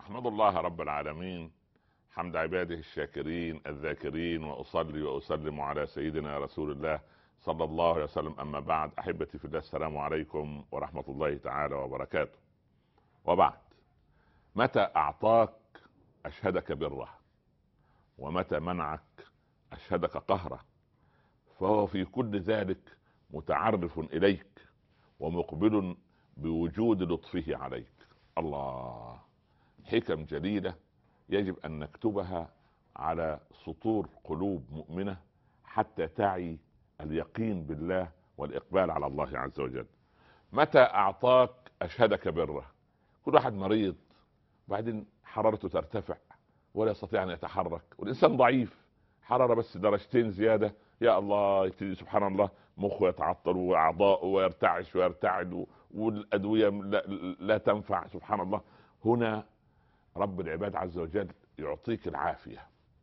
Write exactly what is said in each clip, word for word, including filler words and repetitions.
أحمد الله رب العالمين حمد عباده الشاكرين الذاكرين، وأصلي وأسلم على سيدنا رسول الله صلى الله عليه وسلم. أما بعد، أحبتي في الله، السلام عليكم ورحمة الله تعالى وبركاته. وبعد، متى أعطاك أشهدك بره، ومتى منعك أشهدك قهره، فهو في كل ذلك متعرف إليك ومقبل بوجود لطفه عليك. الله، حكم جليلة يجب أن نكتبها على سطور قلوب مؤمنة حتى تعي اليقين بالله والإقبال على الله عز وجل. متى أعطاك أشهدك بره. كل واحد مريض، بعدين حرارته ترتفع ولا يستطيع أن يتحرك، والإنسان ضعيف، حرارة بس درجتين زيادة، يا الله، سبحان الله، مخه يتعطل وأعضاؤه ويرتعش ويرتعد، والأدوية لا, لا تنفع. سبحان الله. هنا رب العباد عز وجل يعطيك العافية،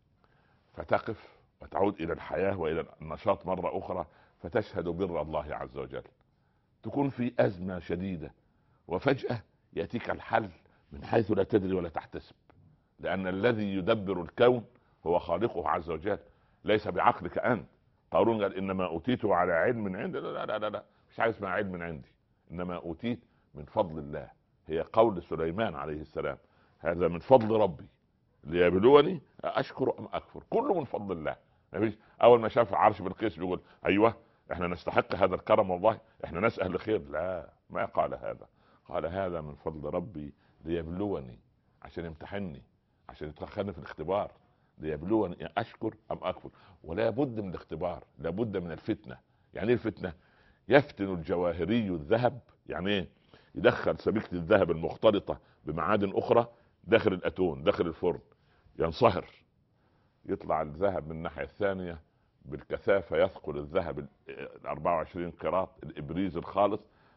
فتقف وتعود إلى الحياة وإلى النشاط مرة أخرى، فتشهد بر الله عز وجل. تكون في أزمة شديدة وفجأة يأتيك الحل من حيث لا تدري ولا تحتسب، لأن الذي يدبر الكون هو خالقه عز وجل، ليس بعقلك أنت. قارون قال إنما أوتيته على علم من عندي. لا لا لا لا، مش عايز اسمها علم من عندي، إنما أوتيت من فضل الله. هي قول سليمان عليه السلام: هذا من فضل ربي ليبلوني أشكر أم أكفر. كله من فضل الله. أول ما شاف عرش بالقيس بيقول: أيوة، احنا نستحق هذا الكرم، والله احنا ناس أهل خير. لا، ما قال هذا، قال هذا من فضل ربي ليبلوني، عشان يمتحني، عشان يدخلني في الاختبار، ليبلوني أشكر أم أكفر. ولا بد من الاختبار، لا بد من الفتنة. يعني ايه الفتنة؟ يفتن الجواهري الذهب، يعني ايه؟ يدخل سبيكة الذهب المختلطة بمعادن أخرى داخل الأتون، داخل الفرن، ينصهر، يطلع الذهب من الناحية الثانية بالكثافة، يثقل الذهب ال أربعة وعشرين قيراط الإبريز الخالص،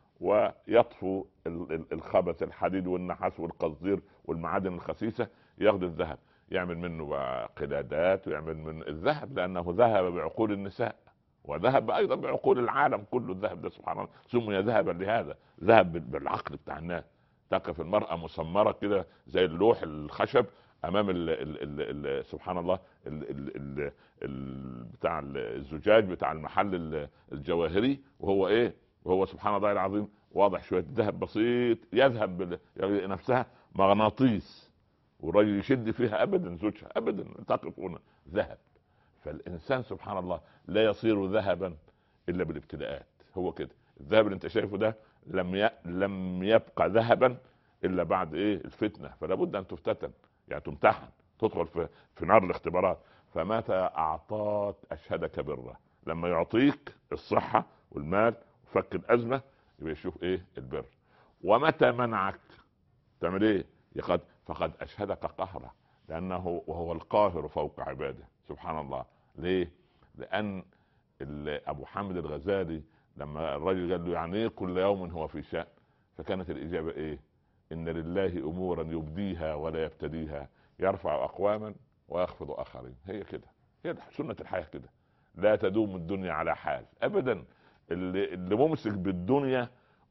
ويطفو الخبث الحديد والنحاس والقصدير والمعادن الخسيسة، ياخذ الذهب يعمل منه قلادات، ويعمل من الذهب لأنه ذهب بعقول النساء، وذهب أيضا بعقول العالم كله. الذهب ده سبحان الله سمي ذهبا لهذا، ذهب بالعقل بتاع الناس. تقف المرأة مسمرة كده زي اللوح الخشب امام ال ال ال ال سبحان الله ال ال ال ال بتاع الزجاج بتاع المحل الجواهري، وهو ايه؟ وهو سبحان الله العظيم واضح شويه ذهب بسيط يذهب بال... يعني نفسها مغناطيس، والرجل يشد فيها ابدا، زوجها ابدا، تقف هنا ذهب. فالانسان سبحان الله لا يصير ذهبا الا بالابتلاءات. هو كده الذهب اللي انت شايفه ده لم ي... لم يبقى ذهبا الا بعد ايه؟ الفتنه. فلا بد ان تفتتن، يعني تمتحن، تدخل في في نار الاختبارات. فمتى اعطاك اشهدك بره، لما يعطيك الصحه والمال وفك الازمه، يبقى يشوف ايه؟ البر. ومتى منعك تعمل ايه؟ يقد فقد اشهدك قهره، لانه وهو القاهر فوق عباده. سبحان الله. ليه؟ لان ابو حامد الغزالي لما الرجل قال له يعني ايه كل يوم هو في شأن، فكانت الاجابه ايه؟ ان لله امورا يبديها ولا يبتديها، يرفع اقواما ويخفض اخرين. هي كده، هي سنة الحياة كده. لا تدوم الدنيا على حال ابدا. اللي, اللي ممسك بالدنيا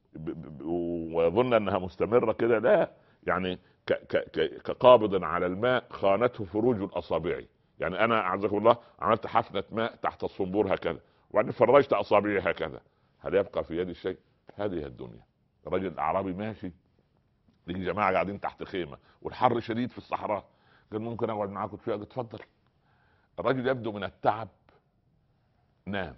ويظن انها مستمرة كده، لا، يعني ك ك ك كقابض على الماء خانته فروج الاصابع. يعني انا اعزكم الله عملت حفنة ماء تحت الصنبور هكذا، وبعدين فرجت اصابعي هكذا، هل يبقى في يدي شيء؟ هذه الدنيا. الرجل الاعرابي ماشي، لقي جماعه قاعدين تحت خيمه والحر شديد في الصحراء، قال ممكن اقعد معاكم شويه؟ اتفضل. الرجل يبدو من التعب نام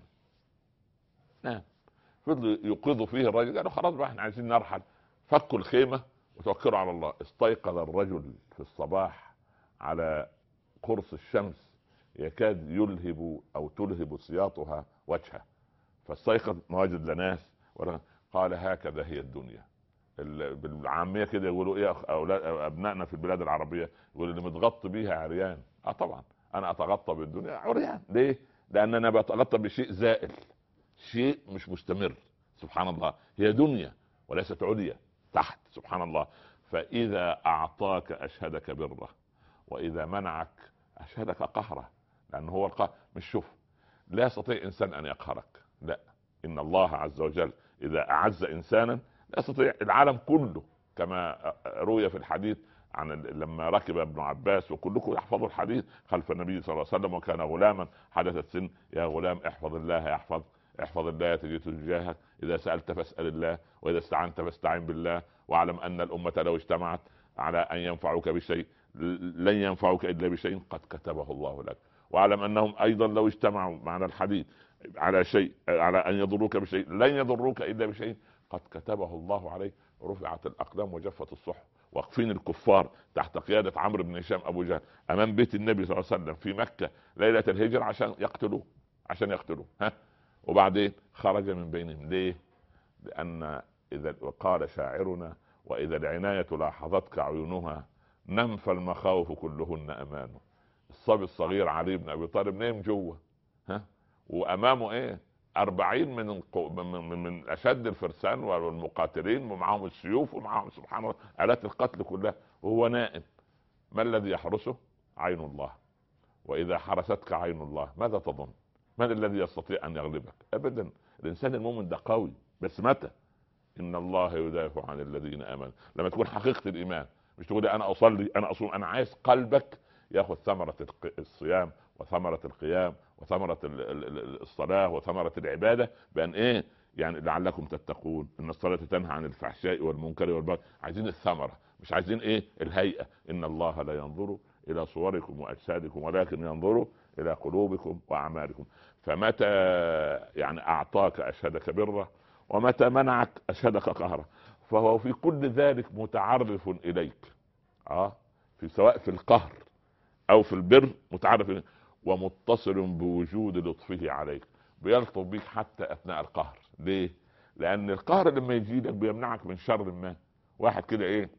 نام فضل يوقظوا فيه الرجل، قالوا خلاص بقى احنا عايزين نرحل. فكوا الخيمه وتوكلوا على الله. استيقظ الرجل في الصباح على قرص الشمس يكاد يلهب او تلهب سياطها وجهه، فاستيقظ ما وجد لا ناس ولا. قال هكذا هي الدنيا. بالعاميه كده يقولوا ايه اولاد ابنائنا في البلاد العربيه؟ يقولوا اللي متغطى بيها عريان. اه طبعا انا اتغطى بالدنيا عريان. ليه؟ لان انا بتغطى بشيء زائل، شيء مش مستمر. سبحان الله. هي دنيا وليست عليا تحت. سبحان الله. فاذا اعطاك اشهدك بره، واذا منعك اشهدك قهره، لانه هو القهر. مش شوف، لا يستطيع انسان ان يقهرك، لا. ان الله عز وجل اذا اعز انسانا لا يستطيع العالم كله كما روي في الحديث عن لما ركب ابن عباس، وكلكم يحفظوا الحديث خلف النبي صلى الله عليه وسلم، وكان غلاما حدث السن: يا غلام احفظ الله يحفظ، احفظ الله تجد تجاهك، اذا سألت فاسأل الله، واذا استعنت فاستعن بالله، واعلم ان الامة لو اجتمعت على ان ينفعوك بشيء لن ينفعوك الا بشيء قد كتبه الله لك، واعلم انهم ايضا لو اجتمعوا معنا الحديث على شيء على ان يضروك بشيء لن يضروك الا بشيء قد كتبه الله عليك. رفعت الاقلام وجفت الصحف. واقفين الكفار تحت قيادة عمرو بن هشام ابو جهل امام بيت النبي صلى الله عليه وسلم في مكة ليلة الهجرة عشان يقتلوه، عشان يقتلوه ها. وبعدين خرج من بينهم. ليه؟ لان اذا قال شاعرنا: واذا العناية لاحظتك عيونها نم فالمخاوف كلهن امانه. الصبي الصغير علي بن ابي طالب نام جوه ها، وامامه ايه؟ أربعين من القو... من, من, من اشد الفرسان والمقاتلين، ومعهم السيوف ومعهم سبحان الله آلات القتل كلها، وهو نائم. ما الذي يحرسه؟ عين الله. واذا حرستك عين الله ماذا تظن؟ من الذي يستطيع ان يغلبك؟ ابدا. الانسان المؤمن ده قوي، بس متى؟ ان الله يدافع عن الذين امنوا. لما تكون حقيقة الايمان، مش تقول انا اصلي انا اصوم، انا عايز قلبك ياخذ ثمرة الصيام وثمرة القيام وثمرة الصلاة وثمرة العبادة، بان ايه يعني لعلكم تتقون ان الصلاة تنهى عن الفحشاء والمنكر والبغي. عايزين الثمرة، مش عايزين ايه الهيئة. ان الله لا ينظر الى صوركم واجسادكم ولكن ينظر الى قلوبكم واعمالكم. فمتى يعني اعطاك اشهدك بره، ومتى منعك اشهدك قهره. فهو في كل ذلك متعرف اليك، اه في سواء في القهر او في البر متعرف إليك. ومتصل بوجود لطفه عليك، بيلطف بيك حتى اثناء القهر. ليه؟ لان القهر لما يجي لك بيمنعك من شر ما. واحد كده ايه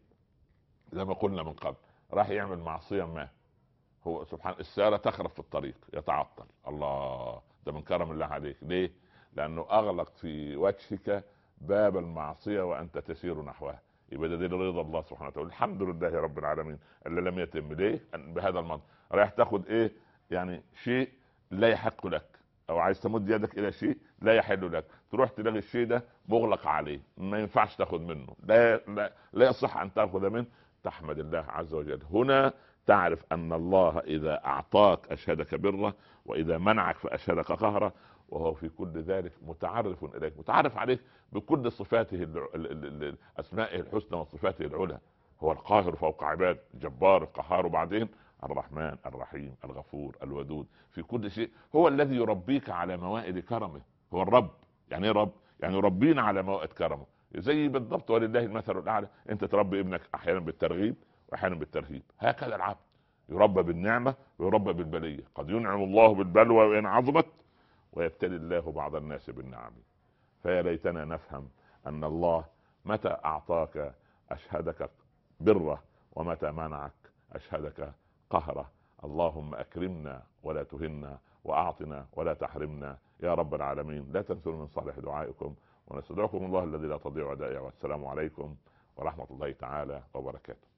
زي ما قلنا من قبل، راح يعمل معصية ما، هو سبحان السيارة تخرب في الطريق يتعطل، الله ده من كرم الله عليك. ليه؟ لانه اغلق في وجهك باب المعصية وانت تسير نحوها. يبقى ده دليل رضا الله سبحانه وتعالى. الحمد لله رب العالمين اللي لم يتم. ليه؟ بهذا المنطق رايح تاخد ايه يعني شيء لا يحق لك، او عايز تمد يدك الى شيء لا يحل لك، تروح تلاقي الشيء ده مغلق عليه، ما ينفعش تاخد منه، لا لا, لا يصح ان تاخذ منه. تحمد الله عز وجل. هنا تعرف ان الله اذا اعطاك اشهدك بره، واذا منعك فاشهدك قهره، وهو في كل ذلك متعرف اليك، متعرف عليك بكل صفاته اسمائه الحسنى وصفاته العلى. هو القاهر فوق عباد، جبار القهار، وبعدين الرحمن الرحيم الغفور الودود في كل شيء. هو الذي يربيك على موائد كرمه. هو الرب. يعني ايه رب؟ يعني يربينا على موائد كرمه. زي بالضبط ولله المثل الاعلى. انت تربي ابنك احيانا بالترغيب واحيانا بالترهيب. هكذا العبد يربى بالنعمه ويربى بالبليه. قد ينعم الله بالبلوى وان عظمت، ويبتلي الله بعض الناس بالنعم. فيا ليتنا نفهم ان الله متى اعطاك اشهدك بره، ومتى منعك اشهدك قهره. اللهم اكرمنا ولا تهنا، واعطنا ولا تحرمنا يا رب العالمين. لا تنسوا من صالح دعائكم، ونستودعكم الله الذي لا تضيع ودائعه. والسلام عليكم ورحمة الله تعالى وبركاته.